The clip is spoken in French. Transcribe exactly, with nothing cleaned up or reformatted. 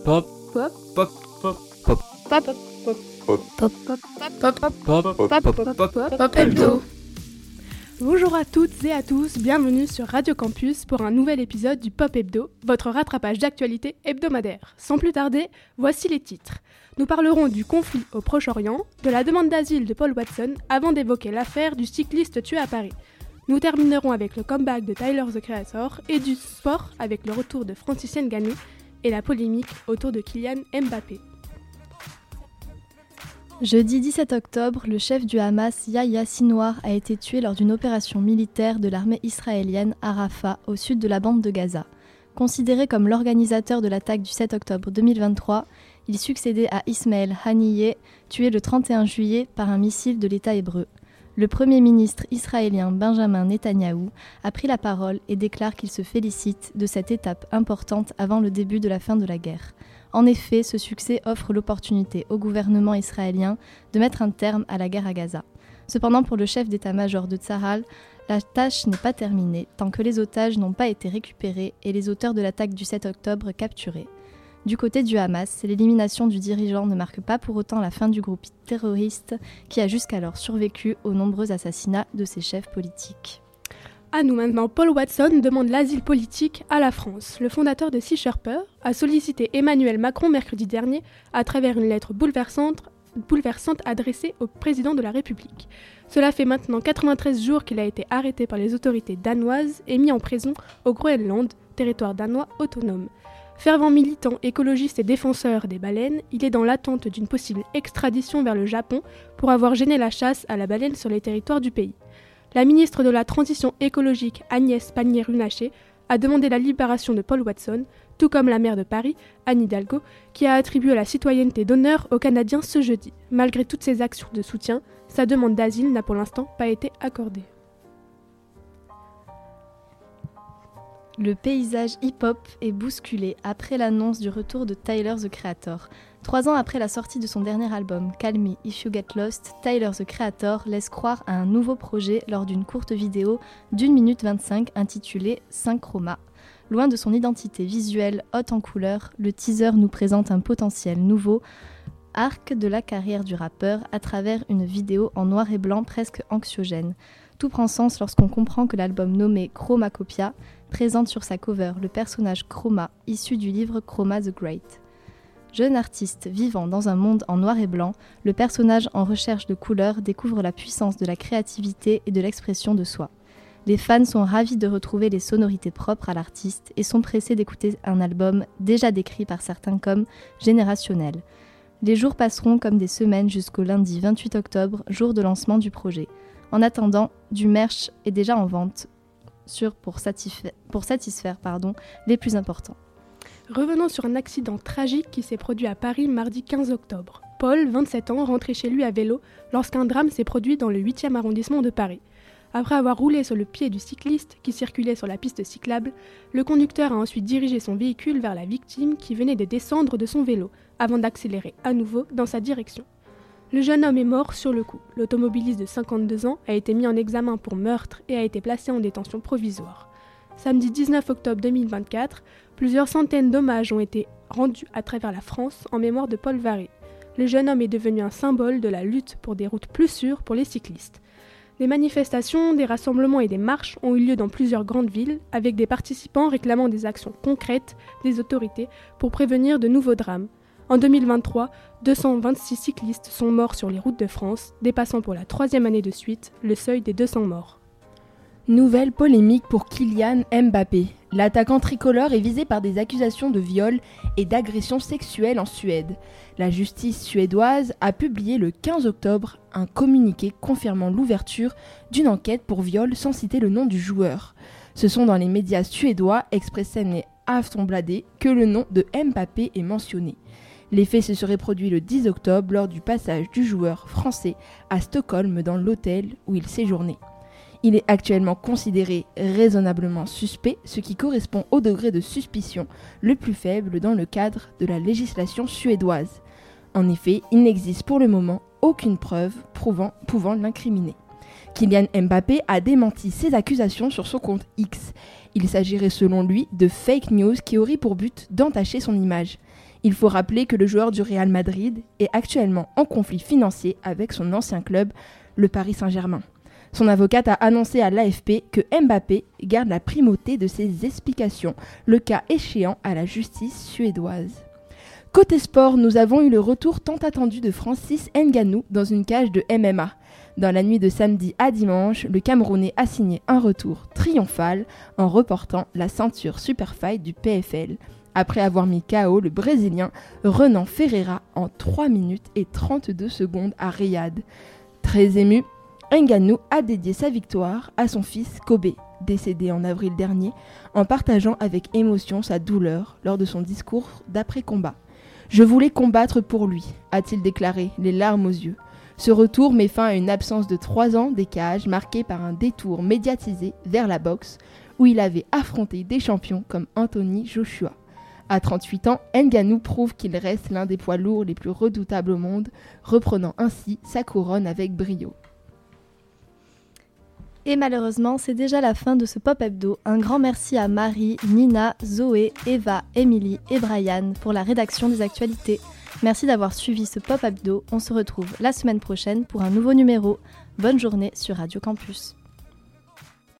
Pop. Pop. Pop. Pop. Pop. Pop. Pop. Pop. Pop. Pop. Pop. Pop. Pop. Pop Hebdo. Bonjour à toutes et à tous, bienvenue sur Radio Campus pour un nouvel épisode du Pop Hebdo, votre rattrapage d'actualité hebdomadaire. Sans plus tarder, voici les titres. Nous parlerons du conflit au Proche-Orient, de la demande d'asile de Paul Watson, avant d'évoquer l'affaire du cycliste tué à Paris. Nous terminerons avec le comeback de Tyler, the Creator, et du sport avec le retour de Francis Ngannou et la polémique autour de Kylian Mbappé. Jeudi dix-sept octobre, le chef du Hamas, Yahya Sinwar, a été tué lors d'une opération militaire de l'armée israélienne à Rafah, au sud de la bande de Gaza. Considéré comme l'organisateur de l'attaque du sept octobre deux mille vingt-trois, il succédait à Ismaël Haniyeh, tué le trente et un juillet par un missile de l'État hébreu. Le Premier ministre israélien Benjamin Netanyahou a pris la parole et déclare qu'il se félicite de cette étape importante avant le début de la fin de la guerre. En effet, ce succès offre l'opportunité au gouvernement israélien de mettre un terme à la guerre à Gaza. Cependant, pour le chef d'état-major de Tsahal, la tâche n'est pas terminée tant que les otages n'ont pas été récupérés et les auteurs de l'attaque du sept octobre capturés. Du côté du Hamas, l'élimination du dirigeant ne marque pas pour autant la fin du groupe terroriste qui a jusqu'alors survécu aux nombreux assassinats de ses chefs politiques. À nous maintenant, Paul Watson demande l'asile politique à la France. Le fondateur de Sea Shepherd a sollicité Emmanuel Macron mercredi dernier à travers une lettre bouleversante, bouleversante adressée au président de la République. Cela fait maintenant quatre-vingt-treize jours qu'il a été arrêté par les autorités danoises et mis en prison au Groenland, territoire danois autonome. Fervent militant, écologiste et défenseur des baleines, il est dans l'attente d'une possible extradition vers le Japon pour avoir gêné la chasse à la baleine sur les territoires du pays. La ministre de la Transition écologique Agnès Pannier-Runacher a demandé la libération de Paul Watson, tout comme la maire de Paris, Anne Hidalgo, qui a attribué la citoyenneté d'honneur aux Canadiens ce jeudi. Malgré toutes ses actions de soutien, sa demande d'asile n'a pour l'instant pas été accordée. Le paysage hip-hop est bousculé après l'annonce du retour de Tyler, the Creator. Trois ans après la sortie de son dernier album, Call Me If You Get Lost, Tyler, the Creator laisse croire à un nouveau projet lors d'une courte vidéo d'une minute vingt-cinq intitulée Synchroma. Loin de son identité visuelle haute en couleurs, le teaser nous présente un potentiel nouveau arc de la carrière du rappeur à travers une vidéo en noir et blanc presque anxiogène. Tout prend sens lorsqu'on comprend que l'album nommé Chromacopia présente sur sa cover le personnage Chroma, issu du livre Chroma the Great. Jeune artiste vivant dans un monde en noir et blanc, le personnage en recherche de couleurs découvre la puissance de la créativité et de l'expression de soi. Les fans sont ravis de retrouver les sonorités propres à l'artiste et sont pressés d'écouter un album déjà décrit par certains comme générationnel. Les jours passeront comme des semaines jusqu'au lundi vingt-huit octobre, jour de lancement du projet. En attendant, du merch est déjà en vente sur pour, satisfa- pour satisfaire pardon, les plus importants. Revenons sur un accident tragique qui s'est produit à Paris mardi quinze octobre. Paul, vingt-sept ans, rentrait chez lui à vélo lorsqu'un drame s'est produit dans le huitième arrondissement de Paris. Après avoir roulé sur le pied du cycliste qui circulait sur la piste cyclable, le conducteur a ensuite dirigé son véhicule vers la victime qui venait de descendre de son vélo avant d'accélérer à nouveau dans sa direction. Le jeune homme est mort sur le coup. L'automobiliste de cinquante-deux ans a été mis en examen pour meurtre et a été placé en détention provisoire. Samedi dix-neuf octobre deux mille vingt-quatre, plusieurs centaines d'hommages ont été rendus à travers la France en mémoire de Paul Varé. Le jeune homme est devenu un symbole de la lutte pour des routes plus sûres pour les cyclistes. Des manifestations, des rassemblements et des marches ont eu lieu dans plusieurs grandes villes, avec des participants réclamant des actions concrètes des autorités pour prévenir de nouveaux drames. En deux mille vingt-trois, deux cent vingt-six cyclistes sont morts sur les routes de France, dépassant pour la troisième année de suite le seuil des deux cents morts. Nouvelle polémique pour Kylian Mbappé. L'attaquant tricolore est visé par des accusations de viol et d'agression sexuelle en Suède. La justice suédoise a publié le quinze octobre un communiqué confirmant l'ouverture d'une enquête pour viol sans citer le nom du joueur. Ce sont dans les médias suédois Expressen et Aftonbladet que le nom de Mbappé est mentionné. Les faits se seraient produits le dix octobre lors du passage du joueur français à Stockholm dans l'hôtel où il séjournait. Il est actuellement considéré raisonnablement suspect, ce qui correspond au degré de suspicion le plus faible dans le cadre de la législation suédoise. En effet, il n'existe pour le moment aucune preuve prouvant, pouvant l'incriminer. Kylian Mbappé a démenti ces accusations sur son compte X. Il s'agirait selon lui de fake news qui auraient pour but d'entacher son image. Il faut rappeler que le joueur du Real Madrid est actuellement en conflit financier avec son ancien club, le Paris Saint-Germain. Son avocate a annoncé à l'A F P que Mbappé garde la primauté de ses explications, le cas échéant à la justice suédoise. Côté sport, nous avons eu le retour tant attendu de Francis Ngannou dans une cage de M M A. Dans la nuit de samedi à dimanche, le Camerounais a signé un retour triomphal en reportant la ceinture Super Fight du P F L, après avoir mis K O le Brésilien Renan Ferreira en trois minutes et trente-deux secondes à Riyad. Très ému, Ngannou a dédié sa victoire à son fils Kobe, décédé en avril dernier, en partageant avec émotion sa douleur lors de son discours d'après-combat. « Je voulais combattre pour lui », a-t-il déclaré, les larmes aux yeux. Ce retour met fin à une absence de trois ans des cages marquée par un détour médiatisé vers la boxe, où il avait affronté des champions comme Anthony Joshua. À trente-huit ans, Ngannou prouve qu'il reste l'un des poids lourds les plus redoutables au monde, reprenant ainsi sa couronne avec brio. Et malheureusement, c'est déjà la fin de ce Pop Hebdo. Un grand merci à Marie, Nina, Zoé, Eva, Émilie et Brian pour la rédaction des actualités. Merci d'avoir suivi ce Pop Hebdo. On se retrouve la semaine prochaine pour un nouveau numéro. Bonne journée sur Radio Campus.